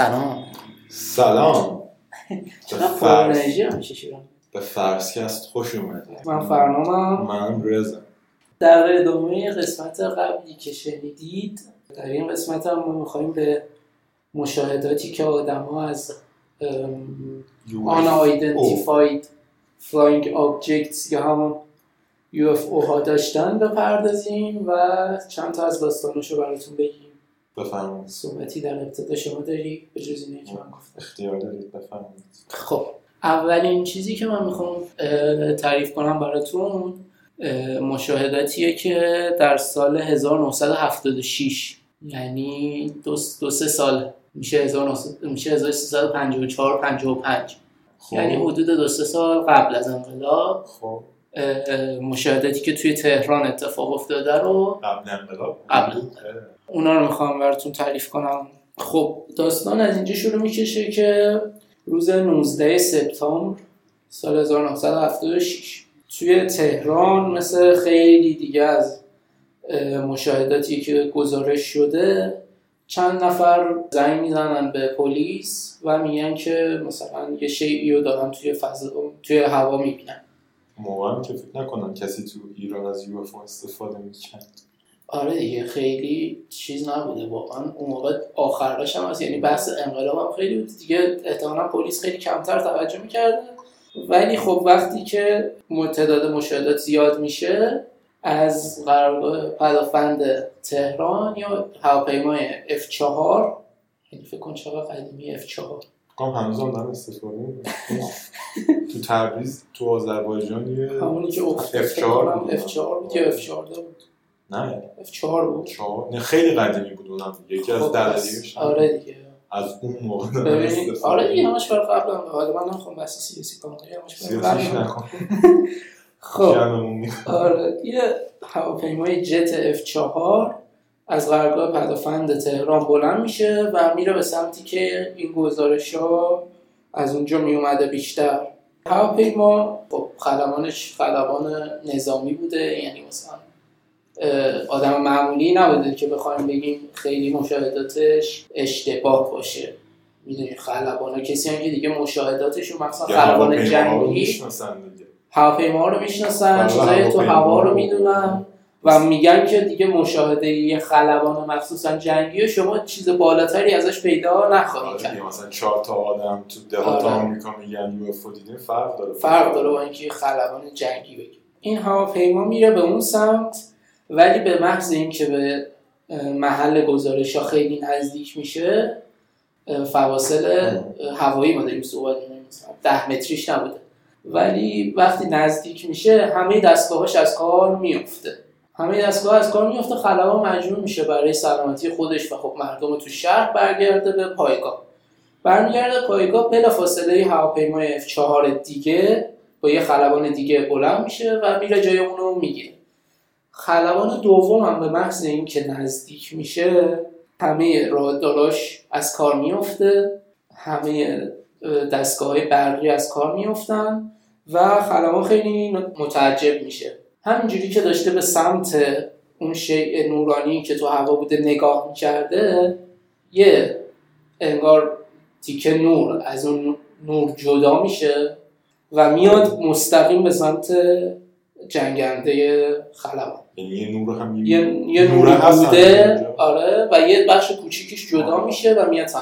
سلام. چرا فرنجی هم میشه شیرم؟ به فرسکست خوش اومدید. من فرنامم. من رضا. در ادامه قسمت قبلی که شنیدید، در این قسمت هم ما میخواییم به مشاهداتی که آدم ها از unidentified flying objects یا همون UFO ها داشتن بپردازیم و چند تا از داستاناشو براتون بگیم. بفرمایید. صحبتی در ابتدا شما داری به جز اینه که من گفتم؟ اختیار دارید، بفرمایید. خب اولین چیزی که من میخوام تعریف کنم براتون مشاهداتیه که در سال 1976 یعنی دو سه سال میشه 1354 55 یعنی حدود 2-3 سال قبل از انقلاب. خب مشاهداتی که توی تهران اتفاق افتاده رو قبل انقلاب اونا رو میخوام براتون تعریف کنم. خب داستان از اینجا شروع میکشه که روز 19 سپتامبر سال 1976 توی تهران مثل خیلی دیگه از مشاهداتی که گزارش شده چند نفر زنگ میزنن به پلیس و میگن که مثلا یه شیئی رو دارن توی هوا میبینن. موقعا که فکر نکنم کسی تو ایران از UFO استفاده میکرد. آره دیگه خیلی چیز نبوده واقعا اون موقع. آخرش هم هست، یعنی بحث انقلاب هم خیلی بود دیگه، احتمالاً پولیس خیلی کمتر توجه میکرده. ولی خب وقتی که تعداد مشاهدات زیاد میشه از قرارگاه پدافند تهران یا هواپیمای F4، یعنی فکر کن چقدر قدیمی F4 کام هنوز هم دارن استفاده میکنن. تو تبریز تو آذربایجان یه همونی که F4 بود یا F14 بود؟ نه F4 بود. نه خیلی قدیمی بود اونم، یکی از دردیش. آره دیگه از اون موقع ببینید. آره دیگه همش برای قبل هم. حالا من نمیخوام بحث سیاسی کنم، همش برای قبل نکن. خب آره یه هواپیمای جت F4 از قرارگاه پدافند تهران بلند میشه و میره به سمتی که این گزارش‌ها از اونجا می اومده بیشتر. هواپیما خب خلبان نظامی بوده، یعنی مثلا آدم معمولی نبوده که بخوایم بگیم خیلی مشاهداتش اشتباه باشه. میدونی خلبانا کسی هم که دیگه مشاهداتشون مثلا خلبان جنگی هواپیما رو میشناسن، چیزای تو هوا رو میدونن و میگن که دیگه مشاهده یه خلبان مخصوصا جنگی و شما چیز بالاتری ازش پیدا نخواهید کرد. مثلا 4 تا آدم تو دهات آمریکا میگن UFO دیدن فرق داره با اینکه خلبان جنگی بگیم. این هواپیما میره به اون سمت، ولی به محض اینکه به محل گزارش‌ها خیلی نزدیک میشه، فواصل هوایی ما داریم صحبت می‌کنیم، مثلا 10 متریش نبوده، ولی وقتی نزدیک میشه همه دستگاهاش از کار میفته. خلبان مجبور میشه برای سلامتی خودش و خب مردم تو شهر برمیگرده پایگاه. بلافاصله هواپیمای F4 دیگه با یه خلبان دیگه بلند میشه و میره جای اونو میگیره. خلبان دوم هم به محض این که نزدیک میشه همه راداراش از کار میفته، همه دستگاه‌های برقی از کار میفتن و خلبان خیلی متعجب میشه. همینجوری که داشته به سمت اون شیء نورانی که تو هوا بوده نگاه میکرده، یه انگار تیکه نور از اون نور جدا میشه و میاد مستقیم به سمت جنگنده خلبان. یعنی یه نور هم یه نور بوده. آره و یه بخش کوچیکش جدا میشه و میاد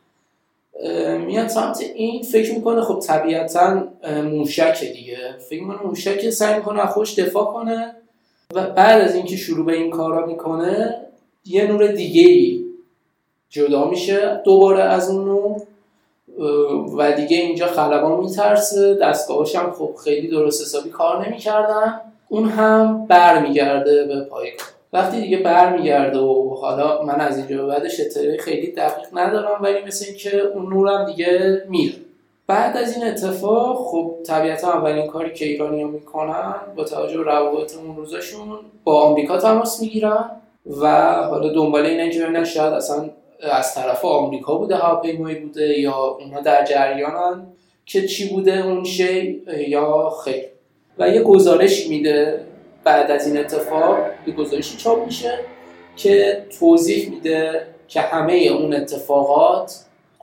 سمت این. فکر میکنه خب طبیعتاً موشک دیگه، فکر میکنه موشک، سعی میکنه خودش دفاع کنه و بعد از اینکه شروع به این کارا میکنه یه نور دیگه‌ای جدا میشه دوباره از اون نور و دیگه اینجا خلبان میترسه. دستگاهاش هم خب خیلی درست حسابی کار نمیکردن. اون هم برمیگرده به پایگاه. وقتی دیگه برمیگرده و حالا من از اینجا به بعدش اطلاعی خیلی دقیق ندارم، ولی مثل این که اون نورم دیگه میره. بعد از این اتفاق خب طبیعتا اولین کاری که ایرانی‌ها میکنن با توجه به روابط اون روزاشون با آمریکا تماس میگیرن و حالا دنبال اینن که ببینن شاید اصلا از طرف آمریکا بوده هواپیمایی بوده یا اونا در جریانن که چی بوده اون شی یا خیر. و یه گزارش میده بعد از این اتفاق، یه گزارشی چاپ میشه که توضیح میده که همه اون اتفاقات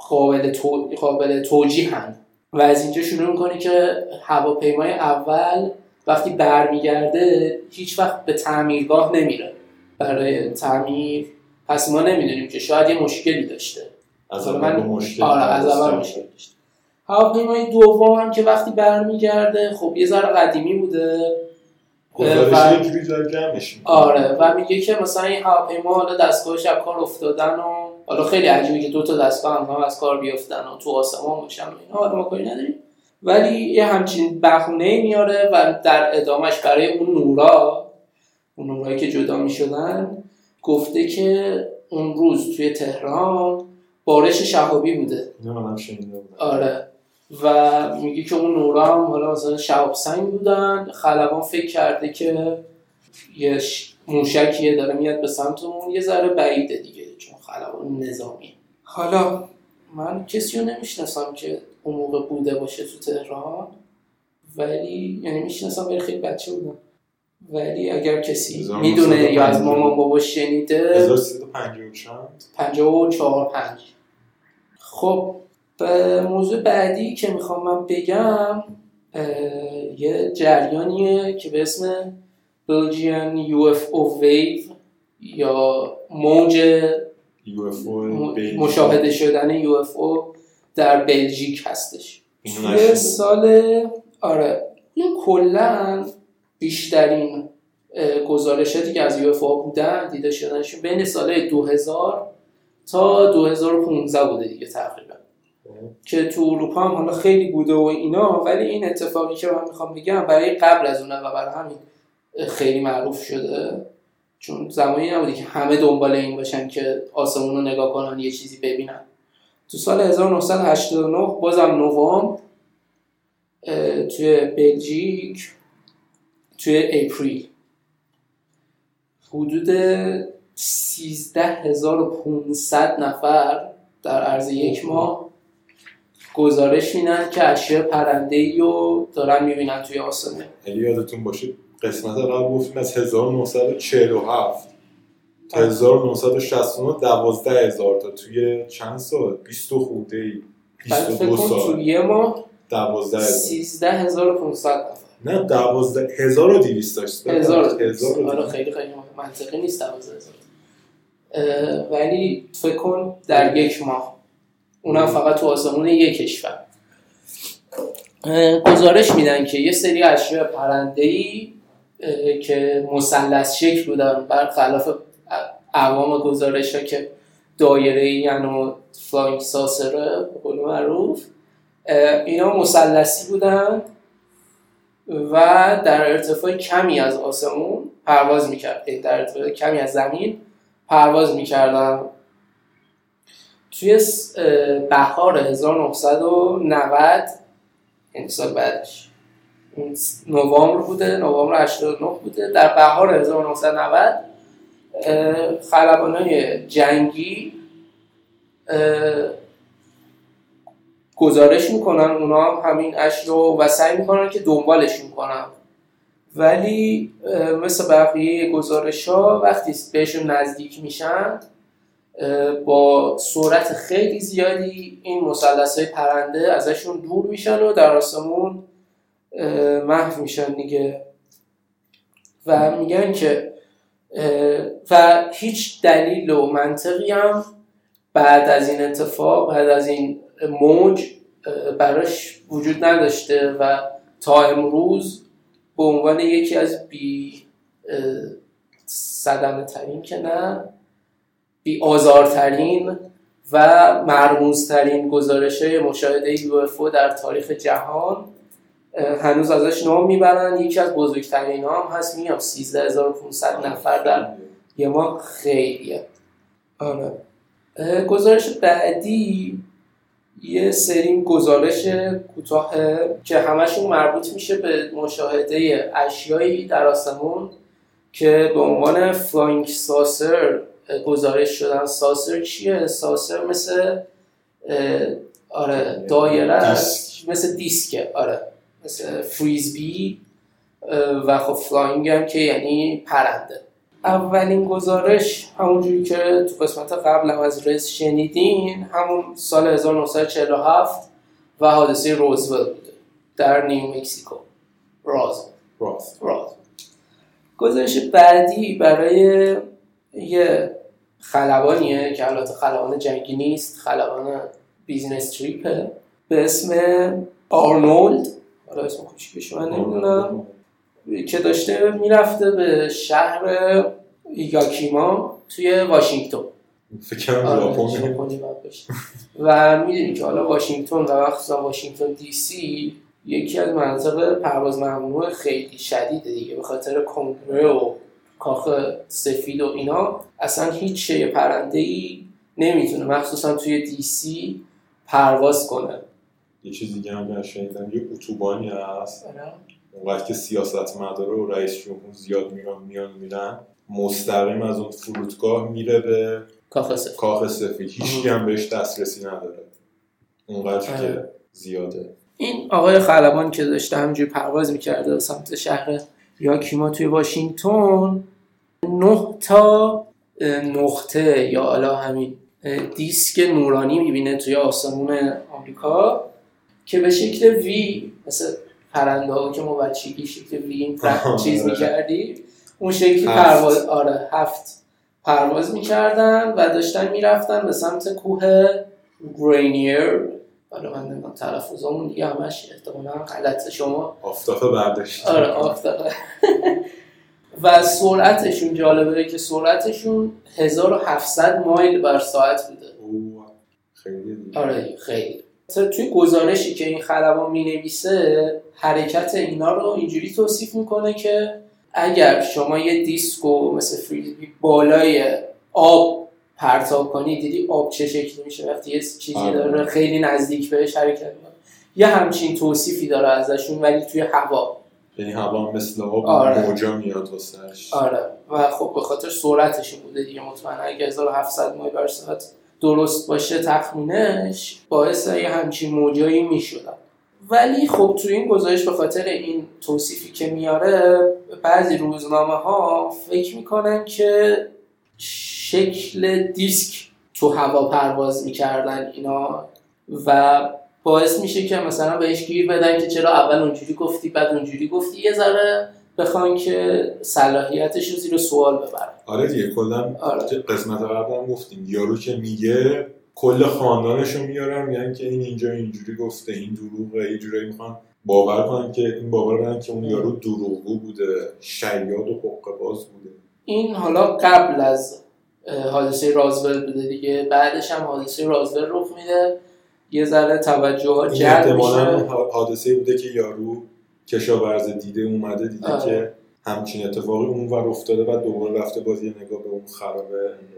قابل توجیهن و از اینجا شروع میکنه که هواپیمای اول وقتی برمیگرده هیچ وقت به تعمیرگاه نمیره برای تعمیر. پس ما نمیدونیم که شاید یه مشکلی داشته. از اول مشکل داشته. هواپیمای دوم هم که وقتی برمیگرده خب یه ذره قدیمی بوده. گزارش یه جوری داره جمعش میکنه. آره و میگه که مثلا این هواپیما حالا دستگاهش از کار افتادن و حالا خیلی عجیبه که 2 تا دستگاه هم از کار بیافتن و تو آسمان باشن و اینا. حالا ما کاری نداریم ولی یه همچین بهونه میاره و در ادامهش برای اون نورایی که جدا میشدن گفته که اون روز توی تهران بارش شهابی بوده. منم شنیدم. آره و میگه که اون نورا هم حالا مثلا شهاب سنگ بودن. خلبان فکر کرده که یه موشکیه داره میاد به سمت اون، یه ذره بعیده دیگه چون خلبان نظامی. حالا من کسی رو نمیشناسم که اون موقع بوده باشه تو تهران ولی یعنی میشناسم ولی خیلی بچه بودم، ولی اگر کسی میدونه یا از مامان بابا شنیده 1354 خب به موضوع بعدی که میخوام من بگم یه جریانیه که به اسم Belgian UFO Wave یا موج مشاهده شدن UFO در بلژیک هستش. توی سال این کلن بیشترین گزارشاتی که از UFO بودن دیده شدنشون بین سال 2000 تا 2015 بوده دیگه تقریبا که تو اروپا هم حالا خیلی بوده و اینا، ولی این اتفاقی که من میخوام بگم برای قبل از اونه و برای همین خیلی معروف شده چون زمانی نبوده که همه دنبال این باشن که آسمون رو نگاه کنن یه چیزی ببینن. تو سال 1989 بازم نوامبر توی بلژیک توی اپریل حدود 13500 نفر در عرض یک ماه گزارش میدن که اشیاء پرنده‌ای رو دارن میبینن توی آسمون. یادتون باشه قسمت قبل گفتیم از 1947 تا 1969 12000 تا توی چند سال 20 خورده‌ای 22 سال توی یه ماه 12000 13500 نفر نه 12200 داشت 1000 آره خیلی منطقی نیست 12000 ولی فکر کن در یک ماه اونم فقط تو آسمون یک کشور گزارش میدن که یه سری اشیاء پرنده‌ای که مثلث شکل بودن برخلاف عوام گزارش‌ها که دایره‌ای و فلاینگ ساسره به قول معروف اینا مثلثی بودن و در ارتفاع کمی از آسمون پرواز می‌کرد، در ارتفاع کمی از زمین پرواز می‌کردن. توی بهار 1990 این سال بعدش نوامبر بوده، نوامبر 89 بوده، در بهار 1990 خلبانای جنگی گزارش میکنن اونا هم همین اشیا و سعی میکنن که دنبالشون کنن، ولی مثل بقیه گزارش ها وقتی بهشون نزدیک میشن با سرعت خیلی زیادی این مثلث‌های پرنده ازشون دور میشن و در آسمون محو میشن دیگه. و میگن که و هیچ دلیل و منطقی هم بعد از این اتفاق، بعد از این موج براش وجود نداشته و تا امروز به عنوان یکی از بی صدمه ترین که نه بی آزارترین و مرموزترین گزارش‌های مشاهده UFO در تاریخ جهان هنوز ازش نام میبرن. یکی از بزرگترین ها هم هست، میگم 13500 نفر در یه ماه خیلیه. آره گزارش بعدی یه سری گزارش کوتاه که همشون مربوط میشه به مشاهده اشیایی در آسمون که به عنوان فلاینگ ساسر گزارش شدن. ساسر چیه؟ ساسر مثل دایره است، مثل دیسکه، مثل فریزبی و خب فلاینگ هم که یعنی پرنده. اولین گزارش همونجوری که تو قسمت قبل هم از رز شنیدین همون سال 1947 و حادثه روزول بوده در نیو مکزیکو. راز. گزارش بعدی برای یه خلبانیه که البته خلبان جنگی نیست، خلبان بیزنس تریپه به اسم آرنولد، حالا اسم کوچیکش من نمیدونم، که داشته میرفته به شهر یاکیما توی واشنگتن. فکرم ژاپنی و میدونی که حالا واشنگتن و مخصوصا واشنگتن دی سی یکی از مناطق پرواز ممنوع خیلی شدیده دیگه، به خاطر کنگره و کاخ سفید و اینا اصلا هیچ شی پرنده‌ای نمیتونه مخصوصا توی دی سی پرواز کنه. یه چیز دیگه هم شنیدم یه اتوبانی هست اونقدر که سیاستمدارا و رئیس جمهور زیاد میرن مستقیم از اون فرودگاه میره به کاخ سفید، هیچ هم بهش دسترسی نداره اونقدر که زیاده. این آقای خلبان که داشته همینجوری پرواز میکرده به سمت شهر یاکیما توی واشنگتن 9 تا نقطه یا حالا همین دیسک نورانی میبینه توی آسمون آمریکا که به شکل وی، مثل پرنده ها که ما بچگی شکل وی چیز میکردی اون شکلی پرواز 7 پرواز میکردن و داشتن میرفتن به سمت کوه گرینیر. حالا من نمیدونم تلفظامون دیگه همش احتمالاً غلطه، شما آفتابه برداشت. آفتابه. و سرعتشون جالبه که سرعتشون 1700 مایل بر ساعت بوده. خیلی خیلی. توی گزارشی که این خلبان مینویسه حرکت اینا رو اینجوری توصیف میکنه که اگر شما یه دیسکو مثل فریزبی بالای آب پرتاب کنی، دیدی آب چه شکلی میشه وقتی یه چیزی داره خیلی نزدیک بهش حرکت میکنه، یه همچین توصیفی داره ازشون ولی توی هوا، یعنی هوا مثل آب موجا میاد واسش. و خب به خاطر سرعتش بوده دیگه، مطمئنا اگه 1700 مایل بر ساعت درست باشه تخمینش باعث یه همچین موجایی میشدن. ولی خب توی این گزارش به خاطر این توصیفی که میاره بعضی روزنامه ها فکر میکنن که شکل دیسک تو هوا پرواز میکردن اینا و باعث میشه که مثلا بهش گیر بدن که چرا اول اونجوری گفتی بعد اونجوری گفتی، یه ذره بخوان که صلاحیتش رو زیر سوال ببرن. آره دیگه کلا قسمت قبل هم گفتیم یارو که میگه کل خاندانشو میارن میگن که این اینجا اینجوری گفته، این دروغه، یه جوری میخوان باور کنن که این باور کنن که اون یارو دروغگو بوده، شیاد و حقه‌باز بوده. این حالا قبل از حادثه رازول بوده دیگه، بعدش هم حادثه رازول رخ میده، یه ذره توجه ها جلب میشه. حادثه بوده که یارو کشاورز دیده اومده دیده که همچین اتفاقی اونور افتاده و دوباره رفته باز یه نگاه به اون خرابه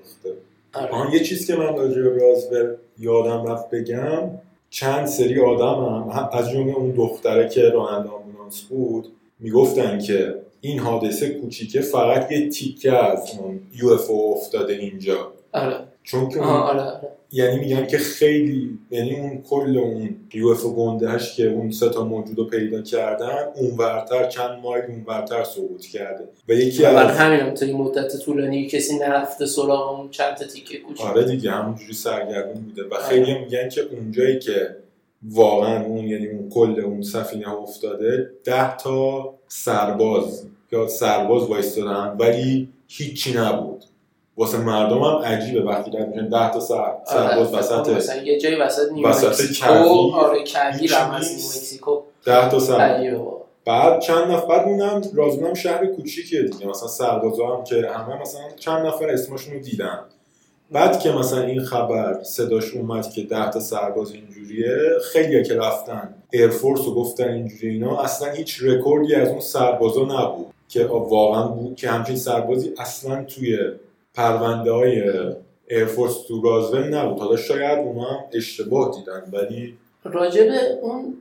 انداخته. یه چیز که من راجع به رازول یادم رفت بگم، چند سری آدم هم از جمله اون دختره که راننده آمبولانس بود میگفتن که این حادثه کوچیکه فقط یه تیکه از اون UFO افتاده اینجا. چون که یعنی میگن که خیلی، یعنی اون کل اون UFO گندهش که اون 3 تا موجودو پیدا کردن اونورتر چند مایل اونورتر صعود کرده و یکی از همین تا این مدت طولانی کسی نرفته سراغ اون چند تا تیکه کوچیک. آره دیگه همونجوری سرگردون بوده و خیلی میگن که اونجایی که واقعا اون یعنی اون کل اون سفینه افتاده 10 تا سرباز یا سرباز وایستادن ولی هیچی نبود. واسه مردم هم عجیبه وقتی رد میشن 10 تا سرباز وسط مثلا یه جای وسط نیو مکزیکو، کویر هم از نیو مکزیکو 10 تا سرباز. بعد چند نفر بعد اونم رازونم شهر کوچیکیه دیگه، مثلا سربازا هم که همه مثلا چند نفر اسمشون رو دیدن. بعد که مثلا این خبر صداش اومد که 10 تا سرباز اینجوریه، خیلی‌ها که رفتن ایرفورس رو گفتن اینجوری اینا، اصلا هیچ رکوردی از اون سربازا نبود که واقعا بود که همچین سربازی اصلا توی پرونده‌های ایرفورس تو رازول نبود. حالا شاید اونا هم اشتباه دیدن. ولی راجب اون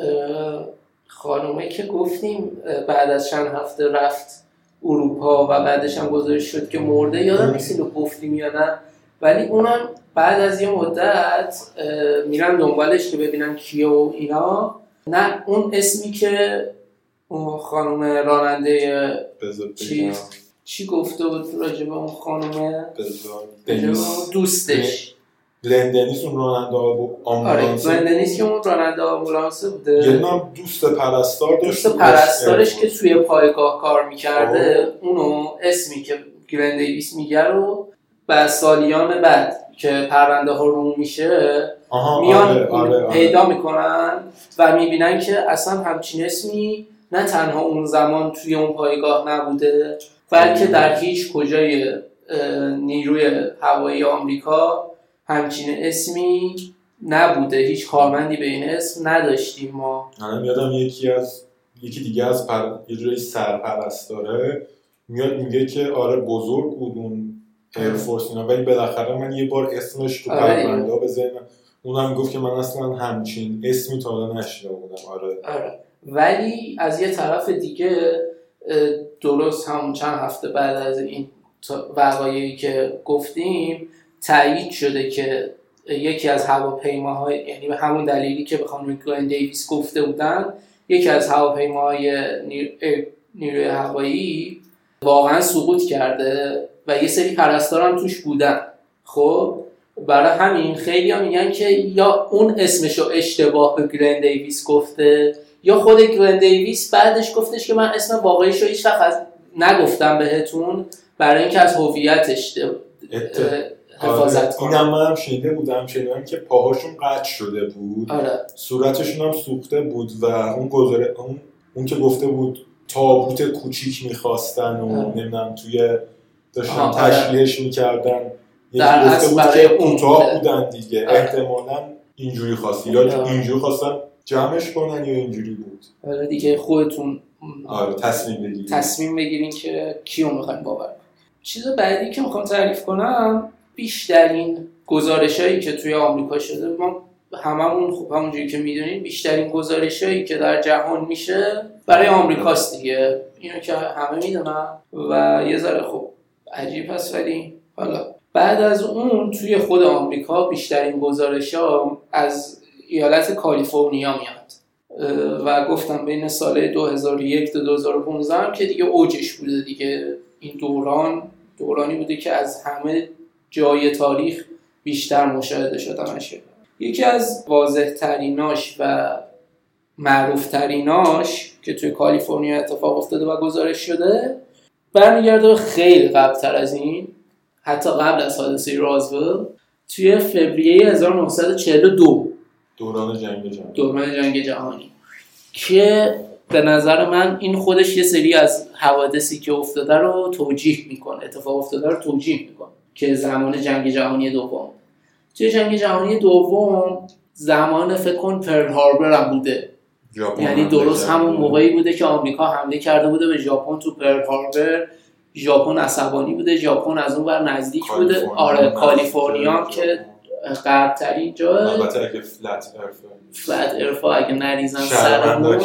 خانومه که گفتیم بعد از چند هفته رفت اروپا و بعدش هم گزارش شد که مرده، یادم نیست اینو گفتیم یا نه، ولی اونم بعد از یه مدت میرن دنبالش که ببینن کیه و اینا. نه اون اسمی که اون خانم راننده چیز چی گفته بود راجع به اون خانومه؟ دوستش گلن دنیس اون راننده آمبولانس. آره گلن دنیس که اون راننده آمبولانس بوده. یه نام دوست پرستار داشت. دوست پرستارش که توی پایگاه کار میکرده اونو اسمی که گلن دیویس میگه رو بعد سالیان بعد که پرونده ها رو میشه میان پیدا میکنن و میبینن که اصلا همچین اسمی نه تنها اون زمان توی اون پایگاه نبوده بلکه در هیچ کجای نیروی هوایی آمریکا همچین اسمی نبوده، هیچ کارمندی به این اسم نداشتیم ما. من یادم یکی دیگه از یه جوری سرپرستاره میاد میگه که آره بزرگ بود اون ایرفورس اینا، ولی بالاخره من یه بار اسمش تو پرونده بزنم اونم گفت که من اصلا همچین اسمی تا حالا نشیده بودم. آره ولی از یه طرف دیگه درست همون چند هفته بعد از این وقایعی که گفتیم تایید شده که یکی از هواپیماهای، یعنی به همون دلیلی که به خانم گلن دیویس گفته بودن، یکی از هواپیماهای نیروی هوایی واقعا سقوط کرده و یه سری پرستار هم توش بودن. خب برای همین خیلی ها میگن که یا اون اسمشو اشتباه به گلن دیویس گفته یا خود گلن دیویس بعدش گفتش که من اسم واقعیشو هیچ وقت نگفتم بهتون برای اینکه از هویتش حفاظت کنم. اینم منم شنیده بودم که پاهاشون قطع شده بود. صورتشون هم سوخته بود و اون که گفته بود تابوت کوچیک میخواستن و نمیدونم توی داشتن تشلیحش میکردن، یکی گفته بود که کوتاه بودن دیگه. احتمالاً اینجوری خواستی یا اینجوری خواستن جمعش کنن یا اینجوری بود. آره دیگه خودتون تصمیم بگیرین که کیو میخواین باور کنین. چیز بعدی که میخوام تعریف کنم، بیشترین گزارشایی که توی آمریکا شده، ما هممون خب همونجوری که میدونین بیشترین گزارشایی که در جهان میشه برای آمریکاست دیگه، اینو که همه میدونن و یه ذره خب عجیب هست. ولی حالا بعد از اون توی خود آمریکا بیشترین گزارش‌ها از ایالت کالیفرنیا میاد و گفتم بین سال 2001 تا 2015 هم که دیگه اوجش بوده دیگه. این دورانی بوده که از همه جای تاریخ بیشتر مشاهده شدنشه. یکی از واضح تریناش و معروف تریناش که توی کالیفرنیا اتفاق افتاده و گزارش شده برمیگرده خیلی قبل‌تر از این، حتی قبل از حادثه رازول، توی فوریه 1942 دوران جنگ جهانی که به نظر من این خودش یه سری از حوادثی که افتاده رو توجیه میکنه، اتفاق افتاده رو توجیه میکنه که زمان جنگ جهانی دوم. توی جنگ جهانی دوم زمان فکر کن پرل هاربر هم بوده، یعنی درست همون موقعی بوده که آمریکا حمله کرده بوده به ژاپن تو پرل هاربر. ژاپن عصبانی بوده، ژاپن از اون ور نزدیک بوده. آره کالیفرنیا که غرب‌ترین جا، البته اگه فلت ارفا اگه نریزن سرمون.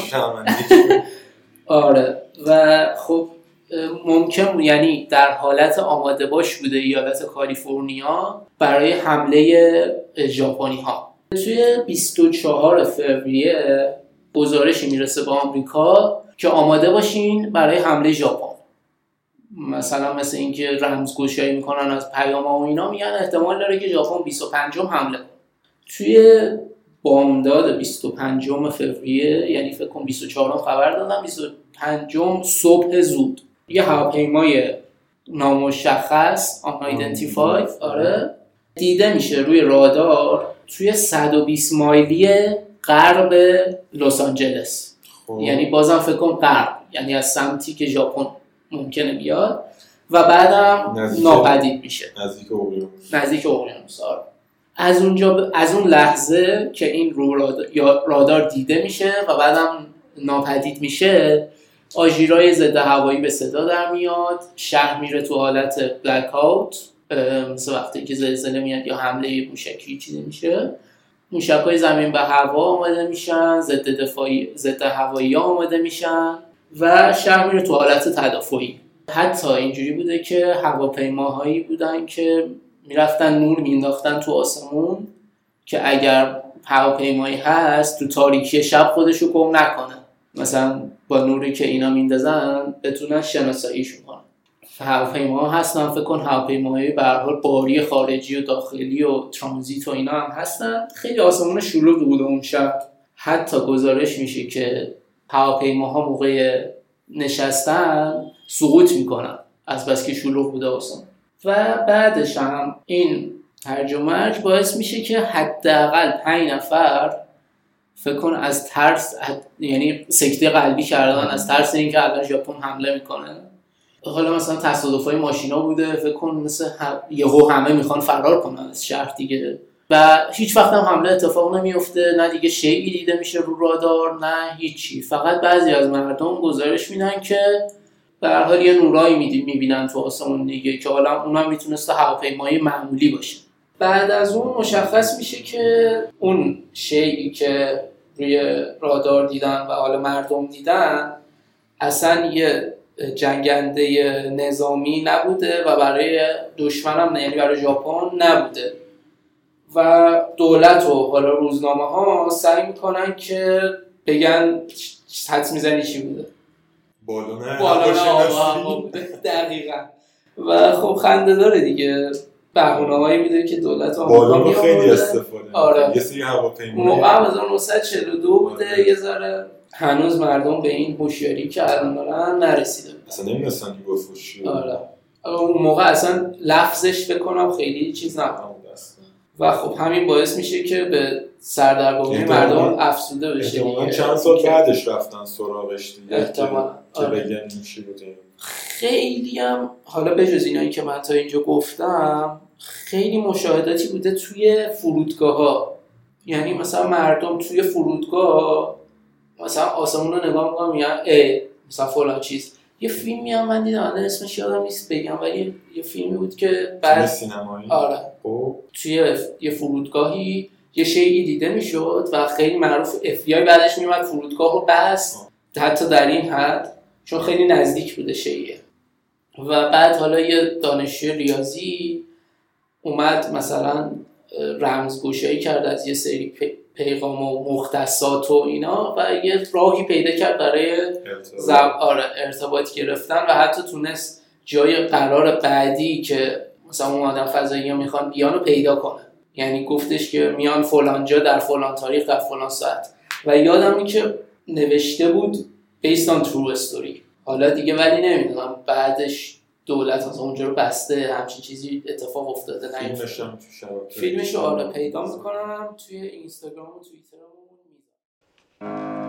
آره و خب ممکن یعنی در حالت آماده باش بوده ایالت کالیفرنیا برای حمله ژاپنی ها. توی 24 فوریه گزارشی میرسه به آمریکا که آماده باشین برای حمله ژاپن. مثل اینکه رمزگشایی میکنن از پیام‌ها و اینا، میگن احتمال داره که ژاپن 25 حمله کنه. توی بامداد 25 فوریه، یعنی فکر کنم 24 خبر دادن، 25 صبح زود یه هواپیمای نامشخص unidentified دیده میشه روی رادار توی 120 مایلی غرب لس آنجلس. یعنی بازم فکر کنم غرب، یعنی از سمتی که ژاپن ممکنه بیاد و بعدم ناپدید میشه نزدیک اقیانوس. از اون لحظه که این رادار دیده میشه و بعدم ناپدید میشه، آژیرای ضد هوایی به صدا در میاد، شهر میره تو حالت بلک آوت، مثل وقتی که زلزله میاد یا حمله موشکی چیزی میشه. موشک‌های زمین به هوا آماده میشن، ضد هوایی آماده میشن و شهر میره تو حالت تدافعی. حتی اینجوری بوده که هواپیماهایی بودن که میرفتن نور مینداختن تو آسمون که اگر هواپیمایی هست تو تاریکی شب خودشو گم نکنه، مثلا با نوری که اینا میندازن بتونن شناساییشون کنن. هواپیما هستن، فکر کن هواپیماهای به هر حال باری خارجی و داخلی و ترانزیت و اینا هم هستن. خیلی آسمون شلوغ بود اون شب، حتی گزارش میشه که هواپیماها موقع نشستن سقوط میکنن از بس که شلوغ بوده آسمون. و بعدش هم این هرج و مرج باعث میشه که حداقل 5 نفر فکر کن از ترس، یعنی سکته قلبی کردن از ترس اینکه الان ژاپن حمله میکنه. حالا مثلا تصادفای ماشینا بوده، فکر کن مثل یهو همه میخوان فرار کنن از شهر دیگه و هیچ وقت هم حمله اتفاق نمیفته، نه دیگه شیئی دیده میشه رو رادار نه هیچی. فقط بعضی از مردم گزارش میدن که به هر حال یه نورایی میبینن تو آسمون دیگه که حالا اونم میتونسته هواپیمای معمولی باشه. بعد از اون مشخص میشه که اون شیئی که روی رادار دیدن و حالا مردم دیدن اصلا یه جنگنده نظامی نبوده و برای دشمن هم یعنی برای ژاپن نبوده و دولت و حالا روزنامه ها سعی میکنن که بگن حدس میزنی چی بوده؟ بالون هوا بوده. دقیقاً. و خب خنده داره دیگه، بهونه‌هایی بوده که دولت بالون خیلی استفاده. آره. یه سری هواپیما موقع 1942 بوده، یه ذره هنوز مردم به این هوشیاری که الان دارن نرسیده. اصلا نمی‌دونستن که گفتش. آره. اون موقع اصلا لفظش بکنم خیلی چیز نبود. و خب همین باعث میشه که به سردرگمی مردم افسوده بشه. احتمالاً چند سال بعدش رفتن سراغش دیگه. احتمالاً. که بگن چی بوده. خیلی هم حالا بجز اینایی که من تا اینجا گفتم خیلی مشاهداتی بوده توی فرودگاه‌ها. یعنی مثلا مردم توی فرودگاه مثلا آسمون رو نگاه می‌کنن میگن مثلا فلان چیز. یه فیلمی هم من دیدم اسمش یادم نیست بگم، ولی یه فیلمی بود که بعد سینمایی. آره. توی یه فرودگاهی یه شیئی دیده میشد و خیلی معروف FBI بعدش میومد فرودگاه رو بس، حتی در این حد چون خیلی نزدیک بوده شیء. و بعد حالا یه دانشجوی ریاضی اومد مثلا رمزگشایی کرد از یه سری پیغام و مختصات و اینا و یه راهی پیدا کرد برای ارتباط گرفتن و حتی تونست جای قرار بعدی که مثلا اون آدم فضایی ها میخوان بیان رو پیدا کنه. یعنی گفتش که میان فلان جا در فلان تاریخ در فلان ساعت و یادم که نوشته بود based on true story. حالا دیگه ولی نمیدونم بعدش دولت از اونجا رو بسته همچین چیزی اتفاق افتاده نه. فیلمش رو آره پیدا میکنم توی اینستاگرام و توییترمون میذارم.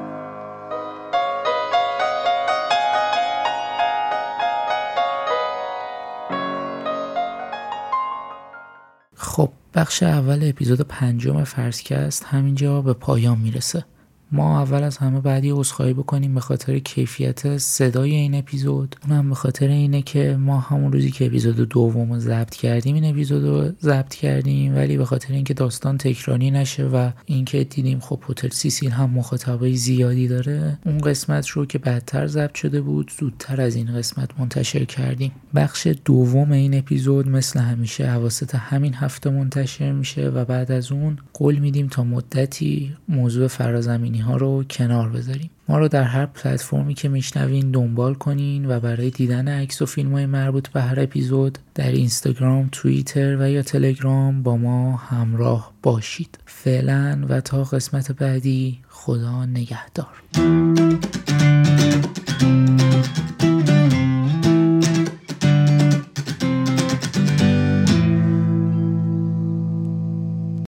خب بخش اول اپیزود 5 فرضکست همینجا به پایان میرسه. ما اول از همه بعدی عذرخواهی بکنیم به خاطر کیفیت صدای این اپیزود. اونم به خاطر اینه که ما همون روزی که اپیزود دوم رو ضبط کردیم این اپیزود رو ضبط کردیم، ولی به خاطر اینکه داستان تکراری نشه و اینکه دیدیم خب هتل سیسیل هم مخاطبای زیادی داره، اون قسمت رو که بعدتر ضبط شده بود زودتر از این قسمت منتشر کردیم. بخش دوم این اپیزود مثل همیشه اواسط همین هفته منتشر میشه و بعد از اون قول میدیم تا مدتی موضوع فرازمینی ها رو کنار بذاریم. ما رو در هر پلتفرمی که میشنوین دنبال کنین و برای دیدن عکس و فیلم های مربوط به هر اپیزود در اینستاگرام، توییتر و یا تلگرام با ما همراه باشید. فعلا و تا قسمت بعدی خدا نگهدار.